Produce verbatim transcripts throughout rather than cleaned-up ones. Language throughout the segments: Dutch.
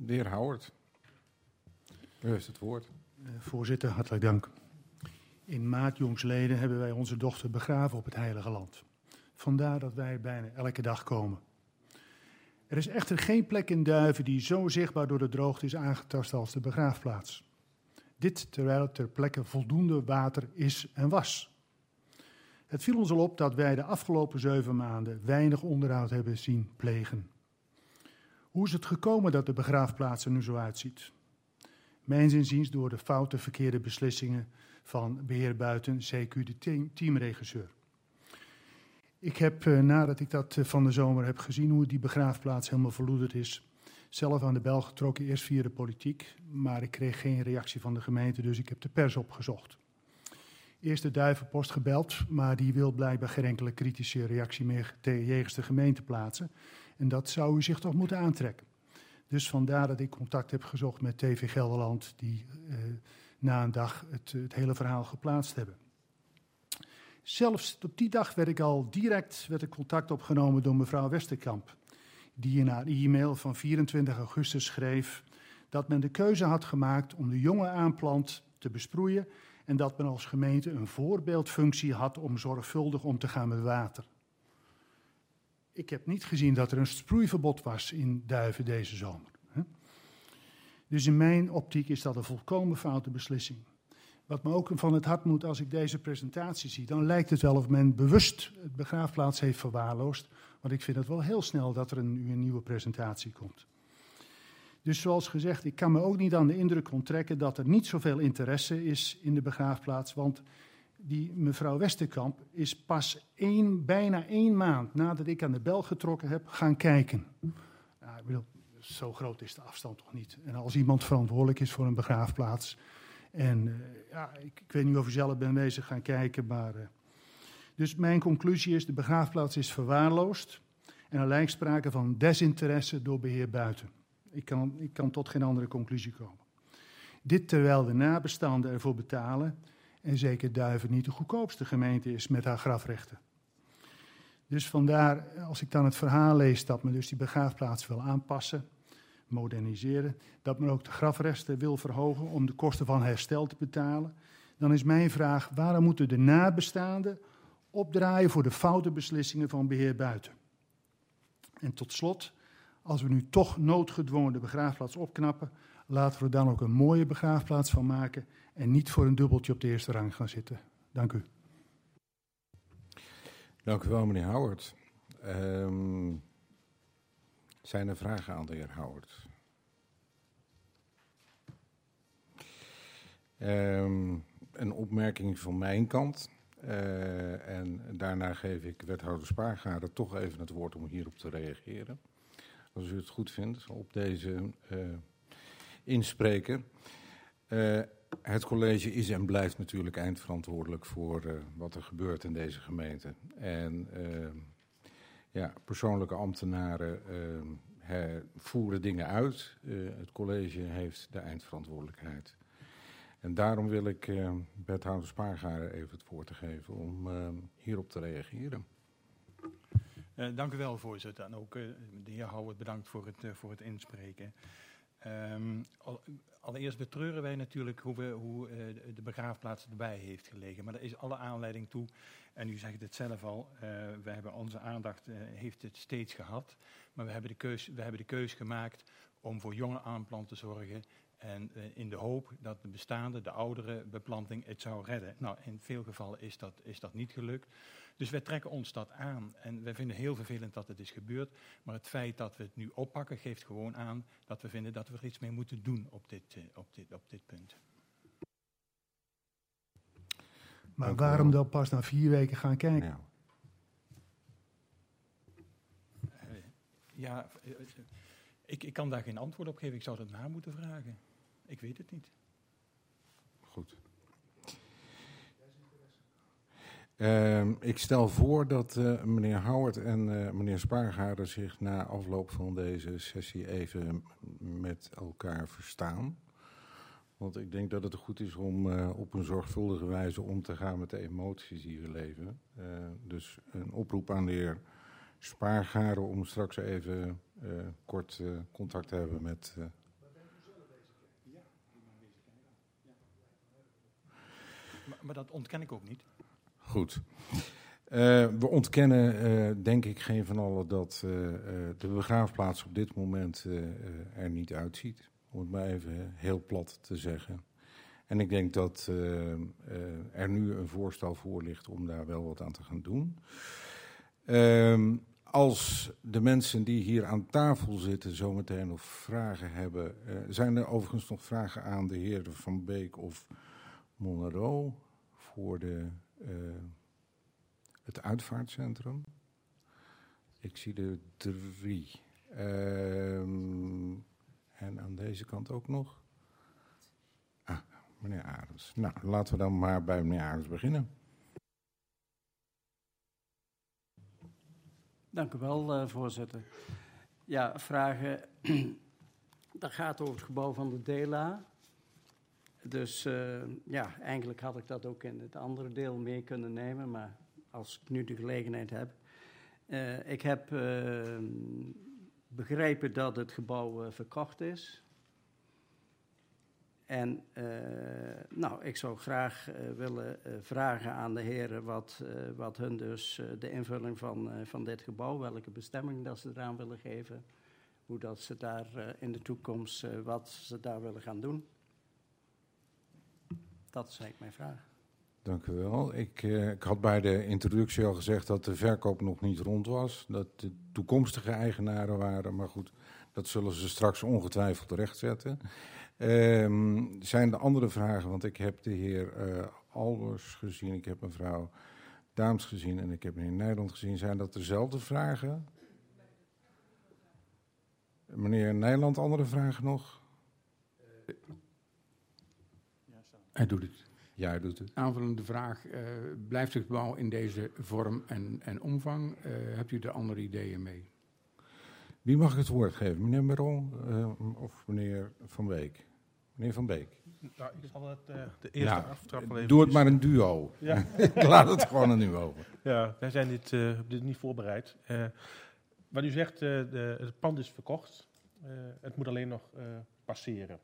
de heer Howard, u heeft het woord. Uh, voorzitter, hartelijk dank. In maart jongstleden hebben wij onze dochter begraven op het Heilige Land. Vandaar dat wij bijna elke dag komen. Er is echter geen plek in Duiven die zo zichtbaar door de droogte is aangetast als de begraafplaats. Dit terwijl ter plekke voldoende water is en was. Het viel ons al op dat wij de afgelopen zeven maanden weinig onderhoud hebben zien plegen. Hoe is het gekomen dat de begraafplaats er nu zo uitziet? Mijns inziens door de foute verkeerde beslissingen van beheer Buiten, C Q de team, teamregisseur. Ik heb, uh, nadat ik dat uh, van de zomer heb gezien, hoe die begraafplaats helemaal verloederd is, zelf aan de bel getrokken, eerst via de politiek, maar ik kreeg geen reactie van de gemeente, dus ik heb de pers opgezocht. Eerst de Duivenpost gebeld, maar die wil blijkbaar geen enkele kritische reactie meer jegens de gemeente plaatsen. En dat zou u zich toch moeten aantrekken. Dus vandaar dat ik contact heb gezocht met T V Gelderland, die uh, na een dag het, het hele verhaal geplaatst hebben. Zelfs op die dag werd ik al direct werd ik contact opgenomen door mevrouw Westerkamp, die in haar e-mail van vierentwintig augustus schreef dat men de keuze had gemaakt om de jonge aanplant te besproeien en dat men als gemeente een voorbeeldfunctie had om zorgvuldig om te gaan met water. Ik heb niet gezien dat er een sproeiverbod was in Duiven deze zomer. Dus in mijn optiek is dat een volkomen foute beslissing. Wat me ook van het hart moet als ik deze presentatie zie, dan lijkt het wel of men bewust het begraafplaats heeft verwaarloosd. Want ik vind het wel heel snel dat er een, een nieuwe presentatie komt. Dus zoals gezegd, ik kan me ook niet aan de indruk onttrekken dat er niet zoveel interesse is in de begraafplaats. Want die mevrouw Westerkamp is pas één, bijna één maand nadat ik aan de bel getrokken heb gaan kijken. Nou, ik bedoel, zo groot is de afstand toch niet. En als iemand verantwoordelijk is voor een begraafplaats. En uh, ja, ik, ik weet niet of u zelf bent bezig gaan kijken, maar... Uh, dus mijn conclusie is, de begraafplaats is verwaarloosd. En er lijkt sprake van desinteresse door beheer Buiten. Ik kan, ik kan tot geen andere conclusie komen. Dit terwijl de nabestaanden ervoor betalen en zeker Duiven niet de goedkoopste gemeente is met haar grafrechten. Dus vandaar, als ik dan het verhaal lees dat men dus die begraafplaats wil aanpassen, moderniseren, dat men ook de grafrechten wil verhogen om de kosten van herstel te betalen, dan is mijn vraag, waarom moeten de nabestaanden opdraaien voor de foute beslissingen van beheer Buiten? En tot slot, als we nu toch noodgedwongen de begraafplaats opknappen, laten we er dan ook een mooie begraafplaats van maken en niet voor een dubbeltje op de eerste rang gaan zitten. Dank u. Dank u wel, meneer Howard. Um, zijn er vragen aan de heer Howard? Um, een opmerking van mijn kant. Uh, en daarna geef ik wethouder Spaargade toch even het woord om hierop te reageren. Als u het goed vindt, op deze uh, inspreker. Uh, het college is en blijft natuurlijk eindverantwoordelijk voor uh, wat er gebeurt in deze gemeente. En uh, ja, persoonlijke ambtenaren uh, he, voeren dingen uit. Uh, het college heeft de eindverantwoordelijkheid. En daarom wil ik uh, wethouder Spaargade even het woord te geven om uh, hierop te reageren. Uh, dank u wel, voorzitter. En ook uh, de heer Howard bedankt voor het, uh, voor het inspreken. Um, al, allereerst betreuren wij natuurlijk hoe, we, hoe uh, de begraafplaats erbij heeft gelegen. Maar daar is alle aanleiding toe. En u zegt het zelf al, uh, we hebben onze aandacht, uh, heeft het steeds gehad. Maar we hebben, de keus, we hebben de keus gemaakt om voor jonge aanplant te zorgen. En uh, in de hoop dat de bestaande, de oudere beplanting het zou redden. Nou, in veel gevallen is dat, is dat niet gelukt. Dus wij trekken ons dat aan. En wij vinden heel vervelend dat het is gebeurd. Maar het feit dat we het nu oppakken geeft gewoon aan dat we vinden dat we er iets mee moeten doen op dit, uh, op dit, op dit punt. Maar Dank waarom dan pas na vier weken gaan kijken? Ja, uh, ja uh, uh, ik, ik kan daar geen antwoord op geven. Ik zou dat na moeten vragen. Ik weet het niet. Goed. Uh, ik stel voor dat uh, meneer Howard en uh, meneer Spaargade zich na afloop van deze sessie even met elkaar verstaan. Want ik denk dat het goed is om uh, op een zorgvuldige wijze om te gaan met de emoties die we leven. Uh, dus een oproep aan de heer Spaargade om straks even uh, kort uh, contact te hebben met uh, Maar, maar dat ontken ik ook niet. Goed. Uh, we ontkennen, uh, denk ik, geen van allen dat uh, uh, de begraafplaats op dit moment uh, uh, er niet uitziet. Om het maar even heel plat te zeggen. En ik denk dat uh, uh, er nu een voorstel voor ligt om daar wel wat aan te gaan doen. Uh, als de mensen die hier aan tafel zitten zometeen nog vragen hebben... Uh, zijn er overigens nog vragen aan de heren Van Beek of Monero voor de... Uh, Het uitvaartcentrum. Ik zie er drie. Um, en aan deze kant ook nog. Ah, meneer Arends. Nou, laten we dan maar bij meneer Arends beginnen. Dank u wel, uh, voorzitter. Ja, vragen. Dat gaat over het gebouw van de DELA. Dus uh, ja, eigenlijk had ik dat ook in het andere deel mee kunnen nemen, maar... als ik nu de gelegenheid heb. Uh, ik heb uh, begrepen dat het gebouw uh, verkocht is. En uh, nou, ik zou graag uh, willen uh, vragen aan de heren wat, uh, wat hun dus uh, de invulling van, uh, van dit gebouw, welke bestemming dat ze eraan willen geven, hoe dat ze daar uh, in de toekomst, uh, wat ze daar willen gaan doen. Dat is eigenlijk mijn vraag. Dank u wel. Ik, uh, ik had bij de introductie al gezegd dat de verkoop nog niet rond was. Dat de toekomstige eigenaren waren. Maar goed, dat zullen ze straks ongetwijfeld rechtzetten. Uh, zijn er andere vragen? Want ik heb de heer uh, Albers gezien. Ik heb mevrouw Daams gezien. En ik heb meneer Nijland gezien. Zijn dat dezelfde vragen? Meneer Nijland, andere vragen nog? Hij doet het. Ja, hij doet het. Aanvullende vraag. Uh, blijft het gebouw in deze vorm en, en omvang? Uh, hebt u er andere ideeën mee? Wie mag ik het woord geven? Meneer Meron uh, of meneer Van Beek? Meneer Van Beek. Nou, ik zal het, uh, de eerste ja, aftrap wel even... Doe het maar een duo. Ja. Ik laat het gewoon een duo. Ja, wij zijn dit, uh, dit niet voorbereid. Uh, wat u zegt, uh, de, het pand is verkocht. Uh, het moet alleen nog uh, passeren.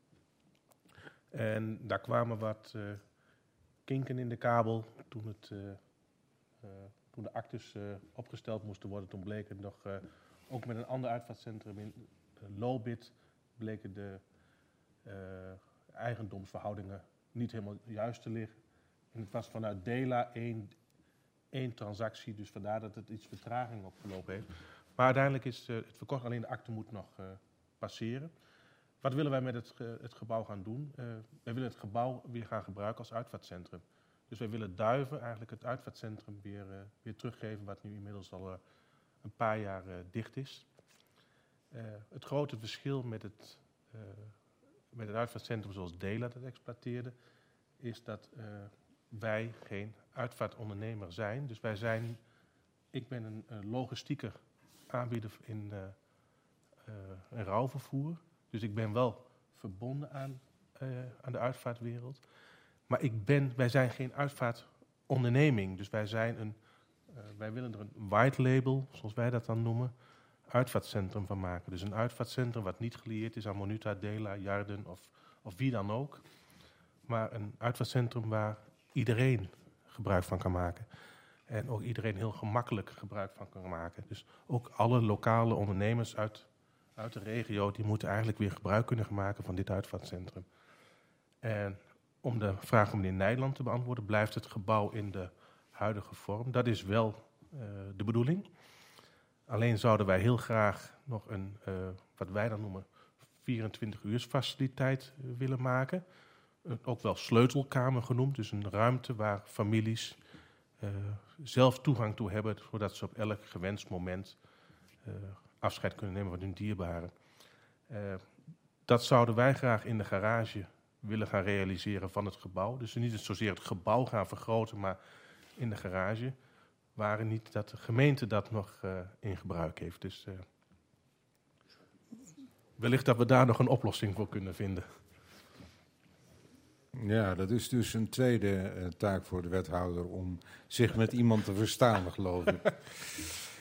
En daar kwamen wat uh, kinken in de kabel toen, het, uh, uh, toen de actes uh, opgesteld moesten worden. Toen bleek het nog, uh, ook met een ander uitvaartcentrum in uh, Lobit, bleken de uh, eigendomsverhoudingen niet helemaal juist te liggen. En het was vanuit DELA één, één transactie, dus vandaar dat het iets vertraging opgelopen heeft. Maar uiteindelijk is uh, het verkocht, alleen de akte moet nog uh, passeren. Wat willen wij met het, ge, het gebouw gaan doen? Uh, wij willen het gebouw weer gaan gebruiken als uitvaartcentrum. Dus wij willen Duiven eigenlijk het uitvaartcentrum weer, uh, weer teruggeven, wat nu inmiddels al uh, een paar jaar uh, dicht is. Uh, het grote verschil met het, uh, met het uitvaartcentrum zoals DELA dat exploiteerde, is dat uh, wij geen uitvaartondernemer zijn. Dus wij zijn, ik ben een, een logistieke aanbieder in, uh, uh, in rouwvervoer. Dus ik ben wel verbonden aan, uh, aan de uitvaartwereld. Maar ik ben, wij zijn geen uitvaartonderneming. Dus wij, zijn een, uh, wij willen er een white label, zoals wij dat dan noemen, uitvaartcentrum van maken. Dus een uitvaartcentrum wat niet gelieerd is aan Monuta, DELA, Jarden of, of wie dan ook. Maar een uitvaartcentrum waar iedereen gebruik van kan maken. En ook iedereen heel gemakkelijk gebruik van kan maken. Dus ook alle lokale ondernemers uit... uit de regio, die moeten eigenlijk weer gebruik kunnen maken van dit uitvaartcentrum. En om de vraag van meneer Nijland te beantwoorden, blijft het gebouw in de huidige vorm. Dat is wel uh, de bedoeling. Alleen zouden wij heel graag nog een, uh, wat wij dan noemen, vierentwintig uurs faciliteit uh, willen maken. Uh, ook wel sleutelkamer genoemd, dus een ruimte waar families uh, zelf toegang toe hebben, zodat ze op elk gewenst moment uh, afscheid kunnen nemen van hun dierbaren. Uh, dat zouden wij graag in de garage willen gaan realiseren van het gebouw. Dus niet zozeer het gebouw gaan vergroten, maar in de garage. Waren niet dat de gemeente dat nog uh, in gebruik heeft. Dus uh, wellicht dat we daar nog een oplossing voor kunnen vinden. Ja, dat is dus een tweede uh, taak voor de wethouder om zich met iemand te verstaan, geloof ik.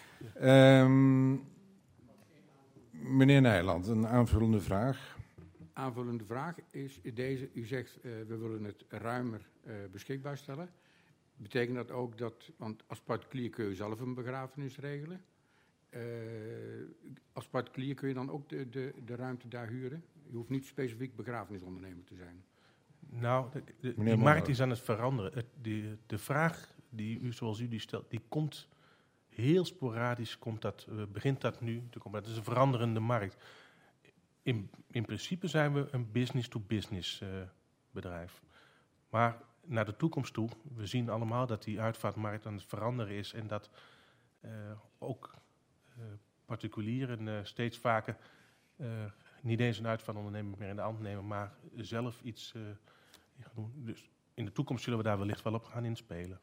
um, Meneer Nijland, een aanvullende vraag. aanvullende vraag is deze. U zegt, uh, we willen het ruimer uh, beschikbaar stellen. Betekent dat ook dat, want als particulier kun je zelf een begrafenis regelen. Uh, als particulier kun je dan ook de, de, de ruimte daar huren? Je hoeft niet specifiek begrafenisondernemer te zijn. Nou, de, de, die markt is aan het veranderen. Het, die, de vraag die u, zoals u die stelt, die komt heel sporadisch, komt dat, uh, begint dat nu te komen. Het is een veranderende markt. In, in principe zijn we een business-to-business uh, bedrijf. Maar naar de toekomst toe, we zien allemaal dat die uitvaartmarkt aan het veranderen is en dat uh, ook uh, particulieren uh, steeds vaker uh, niet eens een uitvaartonderneming meer in de hand nemen, maar zelf iets uh, gaan doen. Dus in de toekomst zullen we daar wellicht wel op gaan inspelen.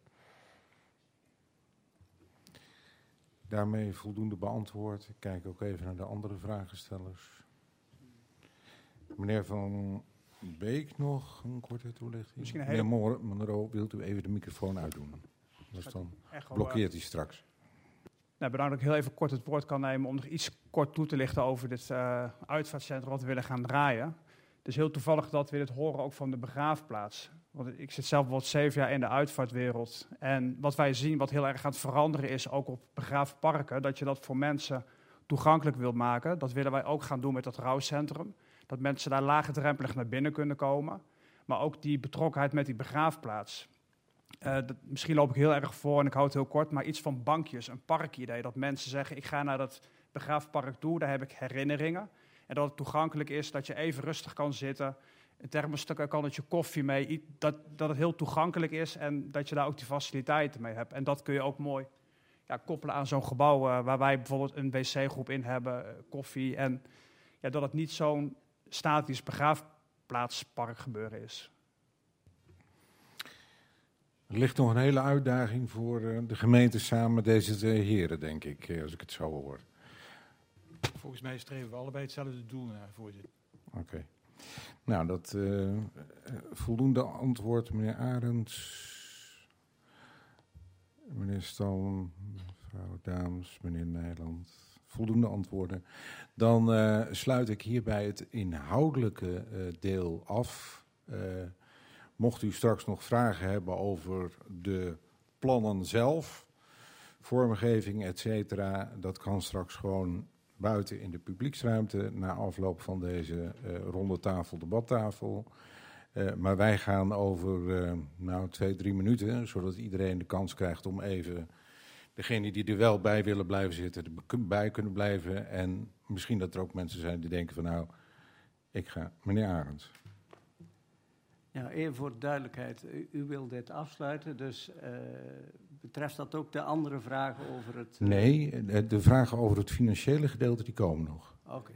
Daarmee voldoende beantwoord. Ik kijk ook even naar de andere vragenstellers. Meneer Van Beek nog een korte toelichting. Misschien een hele... Meneer Monroe, wilt u even de microfoon uitdoen? Dus dan blokkeert hij straks. Nou, bedankt dat ik heel even kort het woord kan nemen om nog iets kort toe te lichten over dit uh, uitvaartcentrum wat we willen gaan draaien. Het is heel toevallig dat we dit horen ook van de begraafplaats. Want ik zit zelf bijvoorbeeld zeven jaar in de uitvaartwereld. En wat wij zien, wat heel erg aan het veranderen is, ook op begraafparken, dat je dat voor mensen toegankelijk wilt maken. Dat willen wij ook gaan doen met dat rouwcentrum. Dat mensen daar laagdrempelig naar binnen kunnen komen. Maar ook die betrokkenheid met die begraafplaats. Uh, dat, misschien loop ik heel erg voor en ik hou het heel kort, maar iets van bankjes, een parkidee. Dat mensen zeggen, ik ga naar dat begraafpark toe, daar heb ik herinneringen. En dat het toegankelijk is, dat je even rustig kan zitten. Een thermostuk, een kannetje koffie mee. Dat, dat het heel toegankelijk is en dat je daar ook die faciliteiten mee hebt. En dat kun je ook mooi ja, koppelen aan zo'n gebouw uh, waar wij bijvoorbeeld een wc-groep in hebben, uh, koffie. En ja, dat het niet zo'n statisch begraafplaatspark gebeuren is. Er ligt nog een hele uitdaging voor uh, de gemeente samen met deze twee heren, denk ik, uh, als ik het zo hoor. Volgens mij streven we allebei hetzelfde doel naar, voorzitter. Oké. Okay. Nou, dat uh, voldoende antwoord, meneer Arends, meneer Stalm, mevrouw Daams, meneer Nijland. Voldoende antwoorden. Dan uh, sluit ik hierbij het inhoudelijke uh, deel af. Uh, mocht u straks nog vragen hebben over de plannen zelf, vormgeving, et cetera, dat kan straks gewoon buiten in de publieksruimte na afloop van deze uh, ronde tafel, debattafel. Uh, maar wij gaan over uh, nou, twee, drie minuten, zodat iedereen de kans krijgt om even, degenen die er wel bij willen blijven zitten, erbij kunnen blijven. En misschien dat er ook mensen zijn die denken van nou, ik ga, meneer Arends. Ja, even voor de duidelijkheid. U, u wil dit afsluiten, dus uh, betreft dat ook de andere vragen over het... Uh... Nee, de, de vragen over het financiële gedeelte die komen nog. Oké. Okay.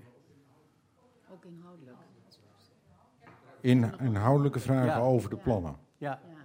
Ook inhoudelijk. In, inhoudelijke vragen ja. over de plannen. Ja.